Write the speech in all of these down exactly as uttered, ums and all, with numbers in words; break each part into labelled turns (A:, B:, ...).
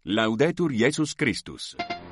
A: Laudetur Jesus Christus.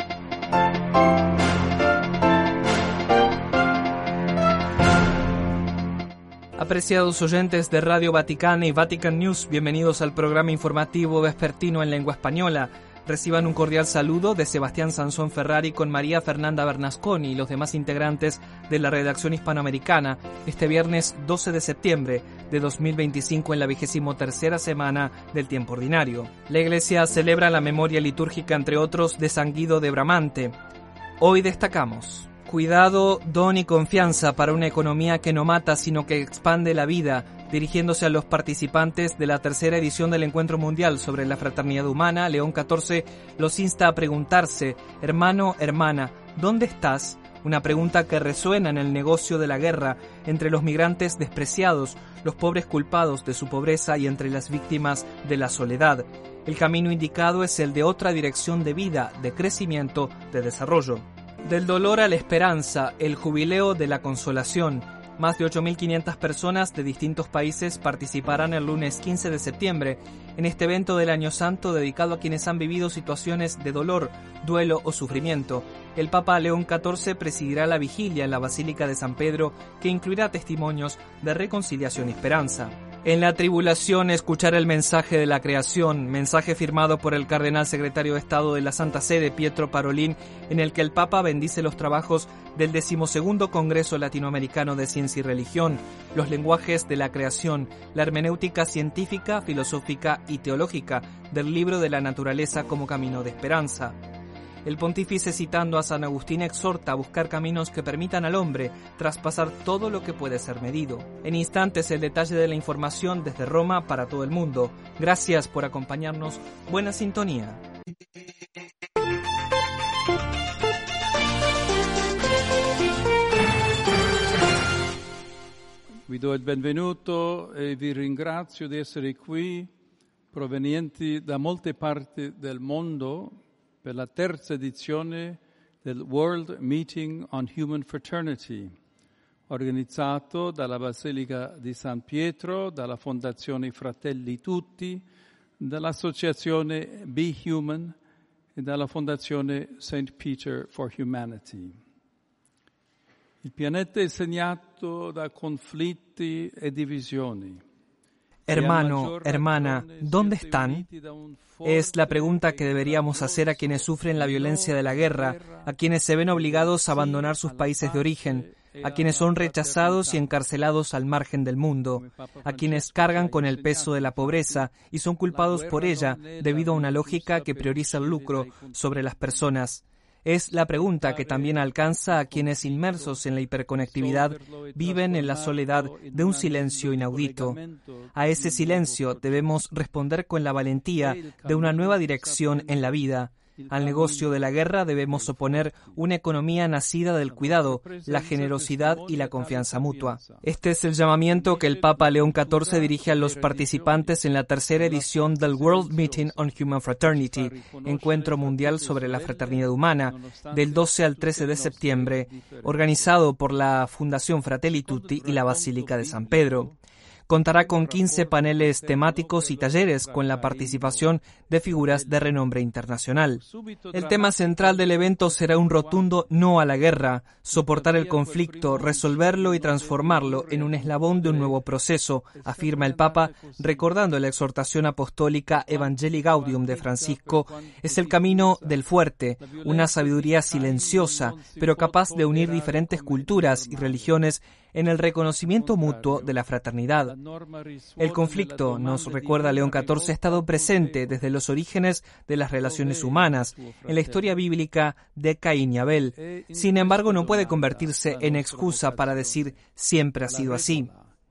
B: Apreciados oyentes de Radio Vaticana y Vatican News, bienvenidos al programa informativo vespertino en lengua española. Reciban un cordial saludo de Sebastián Sansón Ferrari con María Fernanda Bernasconi y los demás integrantes de la redacción hispanoamericana este viernes doce de septiembre de dos mil veinticinco en la vigésimo tercera semana del tiempo ordinario. La Iglesia celebra la memoria litúrgica, entre otros, de San Guido de Bramante. Hoy destacamos: cuidado, don y confianza para una economía que no mata sino que expande la vida, dirigiéndose a los participantes de la tercera edición del Encuentro Mundial sobre la Fraternidad Humana. León catorce los insta a preguntarse: hermano, hermana, ¿dónde estás? Una pregunta que resuena en el negocio de la guerra, entre los migrantes despreciados, los pobres culpados de su pobreza y entre las víctimas de la soledad. El camino indicado es el de otra dirección de vida, de crecimiento, de desarrollo. Del dolor a la esperanza, el jubileo de la consolación. Más de ocho mil quinientas personas de distintos países participarán el lunes quince de septiembre en este evento del Año Santo dedicado a quienes han vivido situaciones de dolor, duelo o sufrimiento. El Papa León catorce presidirá la vigilia en la Basílica de San Pedro, que incluirá testimonios de reconciliación y esperanza. En la tribulación, escuchar el mensaje de la creación, mensaje firmado por el cardenal secretario de Estado de la Santa Sede, Pietro Parolin, en el que el Papa bendice los trabajos del decimosegundo Congreso Latinoamericano de Ciencia y Religión, los lenguajes de la creación, la hermenéutica científica, filosófica y teológica del libro de la naturaleza como camino de esperanza. El pontífice, citando a San Agustín, exhorta a buscar caminos que permitan al hombre traspasar todo lo que puede ser medido. En instantes, el detalle de la información desde Roma para todo el mundo. Gracias por acompañarnos. Buena sintonía.
C: Vi do il benvenuto e vi ringrazio di essere qui, provenienti da molte parti del mondo, per la terza edizione del World Meeting on Human Fraternity, organizzato dalla Basilica di San Pietro, dalla Fondazione Fratelli Tutti, dall'Associazione Be Human e dalla Fondazione Saint Peter for Humanity. Il pianeta è segnato da conflitti e divisioni.
B: Hermano, hermana, ¿dónde están? Es la pregunta que deberíamos hacer a quienes sufren la violencia de la guerra, a quienes se ven obligados a abandonar sus países de origen, a quienes son rechazados y encarcelados al margen del mundo, a quienes cargan con el peso de la pobreza y son culpados por ella debido a una lógica que prioriza el lucro sobre las personas. Es la pregunta que también alcanza a quienes, inmersos en la hiperconectividad, viven en la soledad de un silencio inaudito. A ese silencio debemos responder con la valentía de una nueva dirección en la vida. Al negocio de la guerra debemos oponer una economía nacida del cuidado, la generosidad y la confianza mutua. Este es el llamamiento que el Papa León catorce dirige a los participantes en la tercera edición del World Meeting on Human Fraternity, Encuentro Mundial sobre la Fraternidad Humana, del doce al trece de septiembre, organizado por la Fundación Fratelli Tutti y la Basílica de San Pedro. Contará con quince paneles temáticos y talleres con la participación de figuras de renombre internacional. El tema central del evento será un rotundo no a la guerra, soportar el conflicto, resolverlo y transformarlo en un eslabón de un nuevo proceso, afirma el Papa, recordando la exhortación apostólica Evangelii Gaudium de Francisco. Es el camino del fuerte, una sabiduría silenciosa, pero capaz de unir diferentes culturas y religiones en el reconocimiento mutuo de la fraternidad. El conflicto, nos recuerda León catorce, ha estado presente desde los orígenes de las relaciones humanas, en la historia bíblica de Caín y Abel. Sin embargo, no puede convertirse en excusa para decir siempre ha sido así.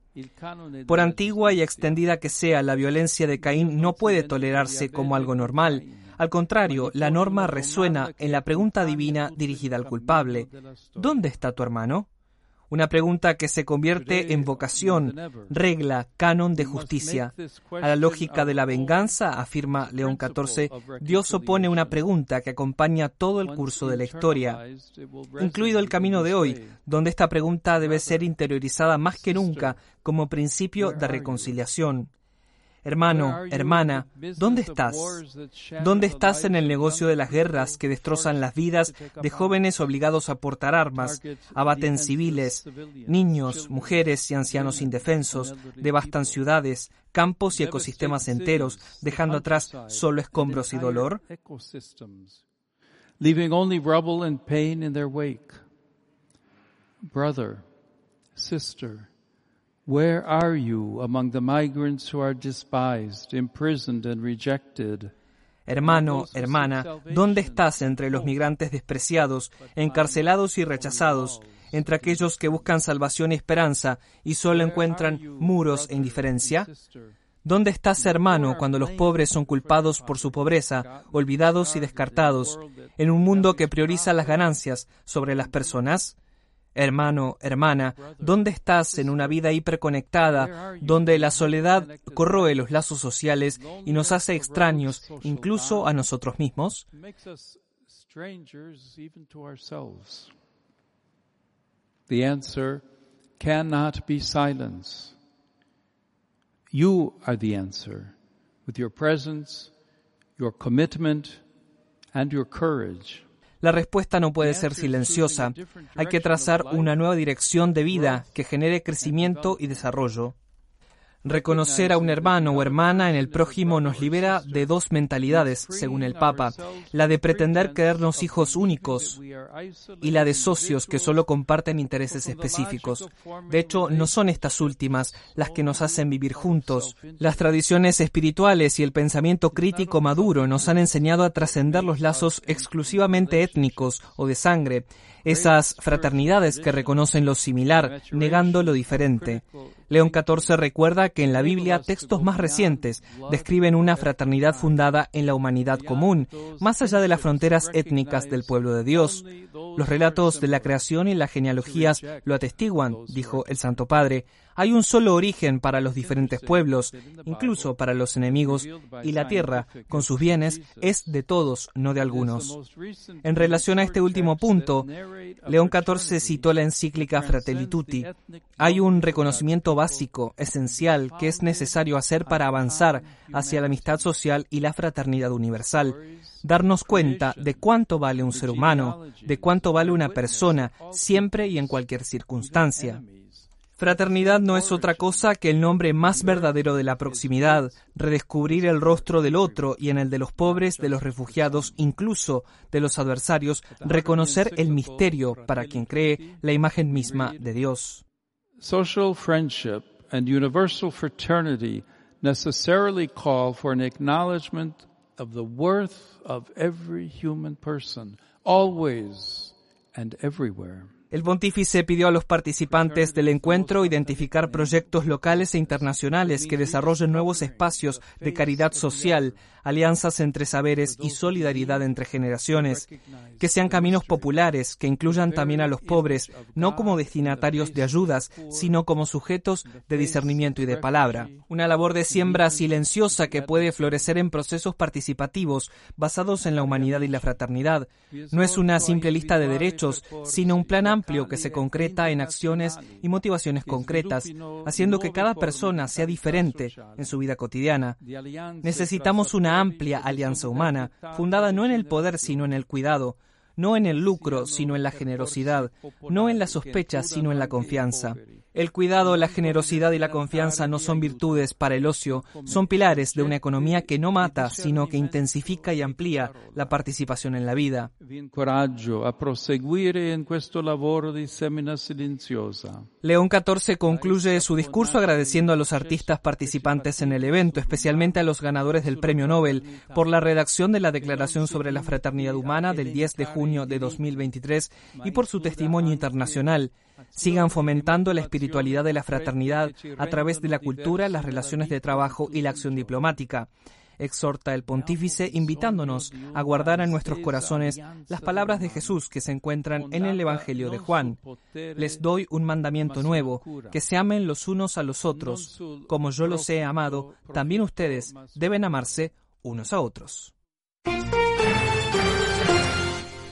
B: Por antigua y extendida que sea, la violencia de Caín no puede tolerarse como algo normal. Al contrario, la norma resuena en la pregunta divina dirigida al culpable: ¿dónde está tu hermano? Una pregunta que se convierte en vocación, regla, canon de justicia. A la lógica de la venganza, afirma León catorce, Dios opone una pregunta que acompaña todo el curso de la historia, incluido el camino de hoy, donde esta pregunta debe ser interiorizada más que nunca como principio de reconciliación. Hermano, hermana, ¿dónde estás? ¿Dónde estás en el negocio de las guerras que destrozan las vidas de jóvenes obligados a portar armas, abaten civiles, niños, mujeres y ancianos indefensos, devastan ciudades, campos y ecosistemas enteros, dejando atrás solo escombros y dolor?
C: Leaving only rubble and pain in their wake. Brother, sister, where are you among the migrants who are despised, imprisoned and rejected?
B: Hermano, hermana, ¿dónde estás entre los migrantes despreciados, encarcelados y rechazados, entre aquellos que buscan salvación y esperanza y solo encuentran muros e indiferencia? ¿Dónde estás, hermano, cuando los pobres son culpados por su pobreza, olvidados y descartados, en un mundo que prioriza las ganancias sobre las personas? Hermano, hermana, ¿dónde estás en una vida hiperconectada, donde la soledad corroe los lazos sociales y nos hace extraños incluso a nosotros mismos?
C: The answer cannot be silence. You are the answer, with your presence, your commitment, and your courage.
B: La respuesta no puede ser silenciosa. Hay que trazar una nueva dirección de vida que genere crecimiento y desarrollo. Reconocer a un hermano o hermana en el prójimo nos libera de dos mentalidades, según el Papa, la de pretender creernos hijos únicos y la de socios que solo comparten intereses específicos. De hecho, no son estas últimas las que nos hacen vivir juntos. Las tradiciones espirituales y el pensamiento crítico maduro nos han enseñado a trascender los lazos exclusivamente étnicos o de sangre, esas fraternidades que reconocen lo similar, negando lo diferente. León catorce recuerda que en la Biblia textos más recientes describen una fraternidad fundada en la humanidad común, más allá de las fronteras étnicas del pueblo de Dios. Los relatos de la creación y las genealogías lo atestiguan, dijo el Santo Padre. Hay un solo origen para los diferentes pueblos, incluso para los enemigos, y la tierra, con sus bienes, es de todos, no de algunos. En relación a este último punto, León catorce citó la encíclica Fratelli Tutti. Hay un reconocimiento básico, esencial, que es necesario hacer para avanzar hacia la amistad social y la fraternidad universal. Darnos cuenta de cuánto vale un ser humano, de cuánto vale una persona, siempre y en cualquier circunstancia. Fraternidad no es otra cosa que el nombre más verdadero de la proximidad, redescubrir el rostro del otro y en el de los pobres, de los refugiados, incluso de los adversarios, reconocer el misterio para quien cree la imagen misma de Dios.
C: Social friendship and universal fraternity necessarily call for an acknowledgement of the worth of every human person, always and everywhere.
B: El pontífice pidió a los participantes del encuentro identificar proyectos locales e internacionales que desarrollen nuevos espacios de caridad social, alianzas entre saberes y solidaridad entre generaciones, que sean caminos populares, que incluyan también a los pobres, no como destinatarios de ayudas, sino como sujetos de discernimiento y de palabra. Una labor de siembra silenciosa que puede florecer en procesos participativos basados en la humanidad y la fraternidad. No es una simple lista de derechos, sino un plan amplio que se concreta en acciones y motivaciones concretas, haciendo que cada persona sea diferente en su vida cotidiana. Necesitamos una amplia alianza humana, fundada no en el poder sino en el cuidado, no en el lucro sino en la generosidad, no en la sospecha sino en la confianza. El cuidado, la generosidad y la confianza no son virtudes para el ocio, son pilares de una economía que no mata, sino que intensifica y amplía la participación en la vida. León catorce concluye su discurso agradeciendo a los artistas participantes en el evento, especialmente a los ganadores del Premio Nobel, por la redacción de la Declaración sobre la Fraternidad Humana del diez de junio de dos mil veintitrés y por su testimonio internacional. Sigan fomentando la espiritualidad de la fraternidad a través de la cultura, las relaciones de trabajo y la acción diplomática. Exhorta el pontífice invitándonos a guardar en nuestros corazones las palabras de Jesús que se encuentran en el Evangelio de Juan. Les doy un mandamiento nuevo, que se amen los unos a los otros. Como yo los he amado, también ustedes deben amarse unos a otros.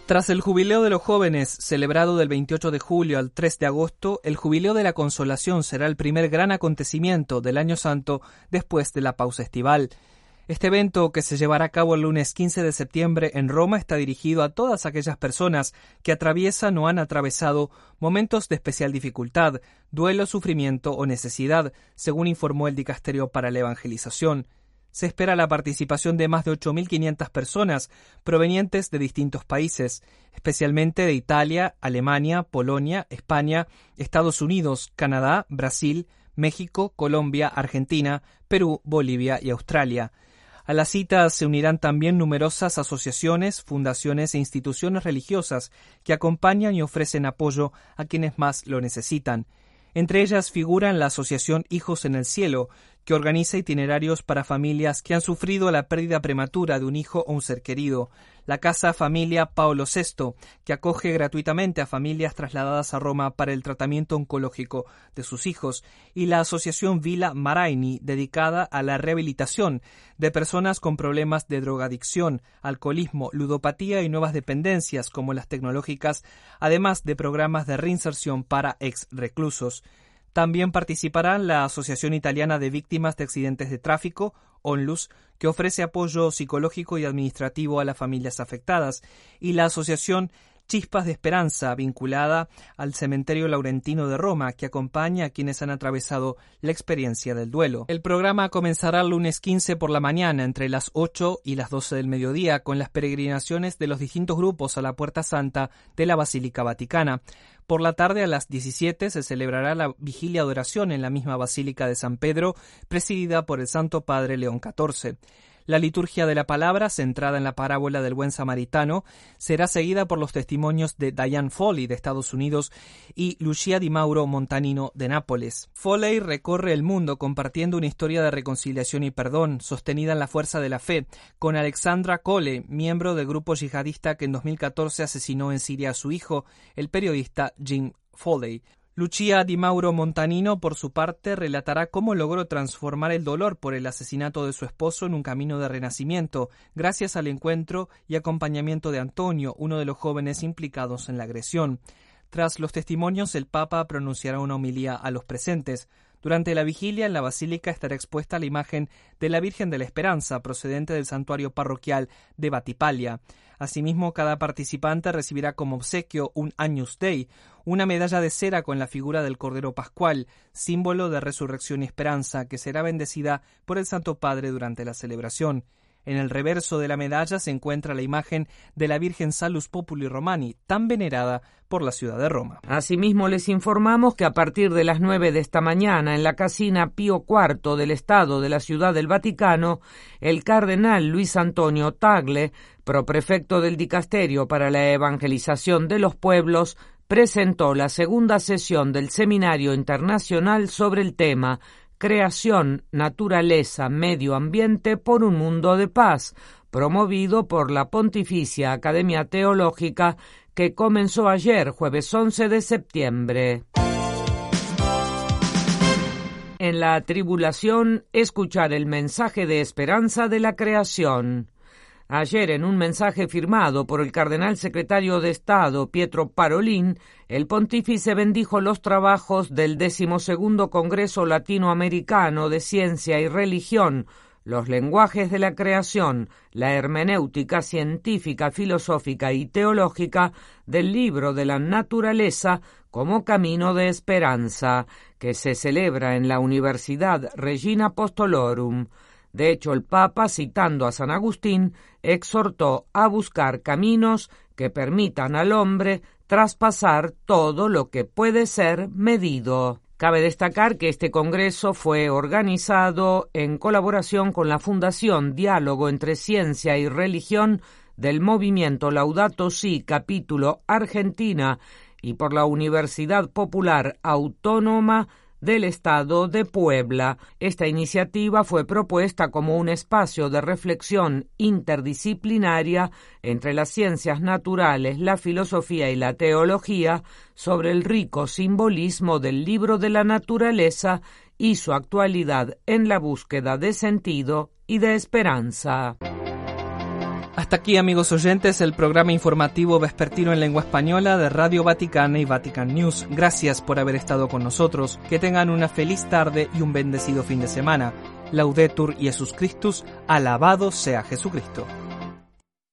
B: Tras el Jubileo de los Jóvenes, celebrado del veintiocho de julio al tres de agosto, el Jubileo de la Consolación será el primer gran acontecimiento del Año Santo después de la pausa estival. Este evento, que se llevará a cabo el lunes quince de septiembre en Roma, está dirigido a todas aquellas personas que atraviesan o han atravesado momentos de especial dificultad, duelo, sufrimiento o necesidad, según informó el Dicasterio para la Evangelización. Se espera la participación de más de ocho mil quinientas personas provenientes de distintos países, especialmente de Italia, Alemania, Polonia, España, Estados Unidos, Canadá, Brasil, México, Colombia, Argentina, Perú, Bolivia y Australia. A la cita se unirán también numerosas asociaciones, fundaciones e instituciones religiosas que acompañan y ofrecen apoyo a quienes más lo necesitan. Entre ellas figuran la Asociación Hijos en el Cielo, que organiza itinerarios para familias que han sufrido la pérdida prematura de un hijo o un ser querido, la Casa Familia Paolo sexto, que acoge gratuitamente a familias trasladadas a Roma para el tratamiento oncológico de sus hijos, y la Asociación Villa Maraini, dedicada a la rehabilitación de personas con problemas de drogadicción, alcoholismo, ludopatía y nuevas dependencias como las tecnológicas, además de programas de reinserción para ex reclusos. También participarán la Asociación Italiana de Víctimas de Accidentes de Tráfico, ONLUS, que ofrece apoyo psicológico y administrativo a las familias afectadas, y la Asociación Chispas de Esperanza, vinculada al Cementerio Laurentino de Roma, que acompaña a quienes han atravesado la experiencia del duelo. El programa comenzará el lunes quince por la mañana, entre las ocho y las doce del mediodía, con las peregrinaciones de los distintos grupos a la Puerta Santa de la Basílica Vaticana. Por la tarde, a las diecisiete, se celebrará la vigilia de oración en la misma Basílica de San Pedro, presidida por el Santo Padre León catorce. La liturgia de la palabra, centrada en la parábola del buen samaritano, será seguida por los testimonios de Diane Foley de Estados Unidos y Lucia Di Mauro Montanino de Nápoles. Foley recorre el mundo compartiendo una historia de reconciliación y perdón, sostenida en la fuerza de la fe, con Alexandra Cole, miembro del grupo yihadista que en dos mil catorce asesinó en Siria a su hijo, el periodista Jim Foley. Lucia Di Mauro Montanino, por su parte, relatará cómo logró transformar el dolor por el asesinato de su esposo en un camino de renacimiento, gracias al encuentro y acompañamiento de Antonio, uno de los jóvenes implicados en la agresión. Tras los testimonios, el Papa pronunciará una homilía a los presentes. Durante la vigilia, en la basílica estará expuesta la imagen de la Virgen de la Esperanza, procedente del santuario parroquial de Battipaglia. Asimismo, cada participante recibirá como obsequio un Agnus Dei, una medalla de cera con la figura del Cordero Pascual, símbolo de resurrección y esperanza, que será bendecida por el Santo Padre durante la celebración. En el reverso de la medalla se encuentra la imagen de la Virgen Salus Populi Romani, tan venerada por la ciudad de Roma.
D: Asimismo, les informamos que a partir de las nueve de esta mañana, en la Casina Pío cuarto del Estado de la Ciudad del Vaticano, el cardenal Luis Antonio Tagle, proprefecto del Dicasterio para la Evangelización de los Pueblos, presentó la segunda sesión del Seminario Internacional sobre el tema Creación, Naturaleza, Medio Ambiente por un Mundo de Paz, promovido por la Pontificia Academia Teológica, que comenzó ayer, jueves once de septiembre. En la tribulación, escuchar el mensaje de esperanza de la creación. Ayer, en un mensaje firmado por el cardenal secretario de Estado Pietro Parolin, el pontífice bendijo los trabajos del decimosegundo Congreso Latinoamericano de Ciencia y Religión, los lenguajes de la creación, la hermenéutica científica, filosófica y teológica del libro de la naturaleza como camino de esperanza, que se celebra en la Universidad Regina Apostolorum. De hecho, el Papa, citando a San Agustín, exhortó a buscar caminos que permitan al hombre traspasar todo lo que puede ser medido. Cabe destacar que este congreso fue organizado en colaboración con la Fundación Diálogo entre Ciencia y Religión del Movimiento Laudato Si, capítulo Argentina, y por la Universidad Popular Autónoma del Estado de Puebla. Esta iniciativa fue propuesta como un espacio de reflexión interdisciplinaria entre las ciencias naturales, la filosofía y la teología sobre el rico simbolismo del libro de la naturaleza y su actualidad en la búsqueda de sentido y de esperanza.
B: Hasta aquí, amigos oyentes, el programa informativo vespertino en lengua española de Radio Vaticana y Vatican News. Gracias por haber estado con nosotros. Que tengan una feliz tarde y un bendecido fin de semana. Laudetur Jesus Christus, alabado sea Jesucristo.